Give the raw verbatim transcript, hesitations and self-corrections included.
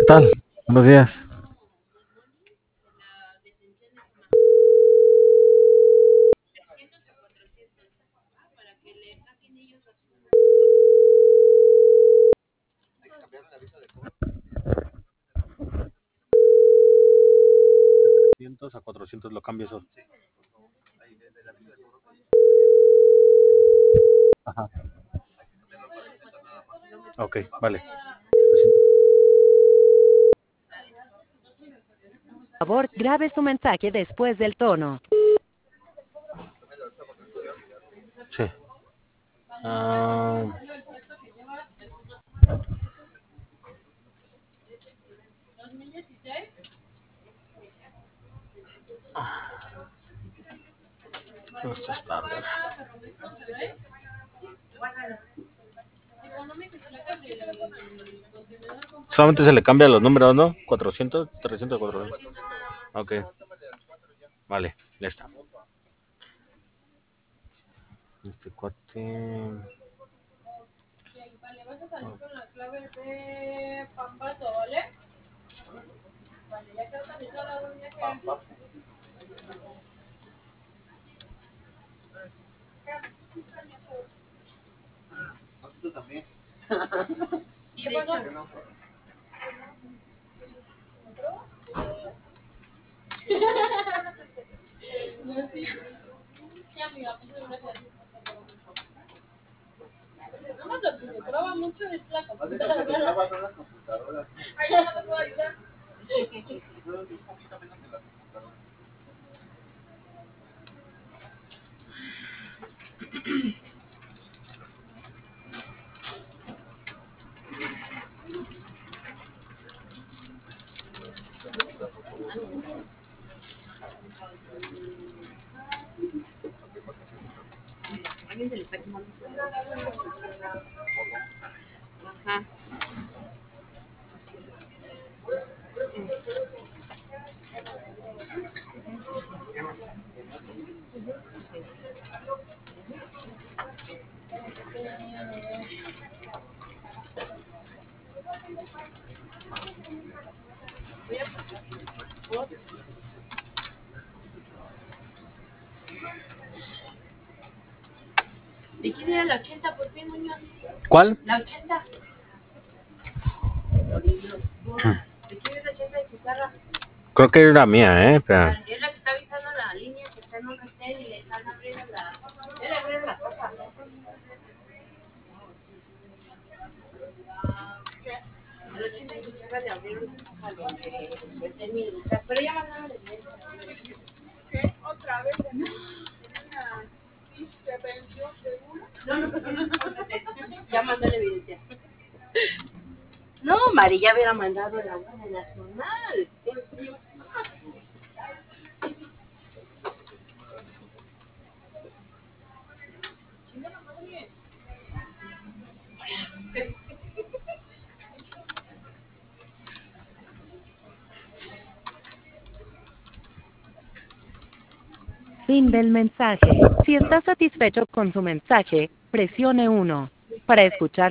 tal? Buenos días. De trescientos a cuatrocientos lo cambio eso. Ajá. Ok, vale. Por favor, grabe su mensaje después del tono. Sí. Ah, esto es tarde. Solamente se le cambia los números, ¿no? cuatrocientos, trescientos, cuatrocientos. Ok. Vale, ya está. Este cuate. Vale, vas a salir con las claves de Pampato, ¿vale? Vale, ya que has salido la uña que... Tú también. ¿Qué pasó? No, sí. Sí, amiga, muchas gracias. No más lo que se traba mucho es la computadora. Se trabas en las computadoras. Ay, ya no te puedo ayudar. Yo un poquito menos en la computadora. Alguien se le está quemando su Ajá. ¿De quién era la ochenta por fin, Muñoz? ¿Cuál? La ochenta. ¿De quién es la ochenta de pizarra? Creo que era mía, ¿eh? Espera. Es la que está avisando la línea que está en un hotel y le están abriendo la... Ya le abrieron la tapa. El ochenta de pizarra le abrieron la tapa a los de vender mi lugar. Pero ya mandaron la evidencia. ¿Qué? ¿Otra vez? ¿Tiene una ficha de pensión segura? No, no, no. Ya mandó la evidencia. No, Mari, ya hubiera mandado la Guardia Nacional. Chingada madre. Fin del mensaje. Si está satisfecho con su mensaje, presione uno. Para escuchar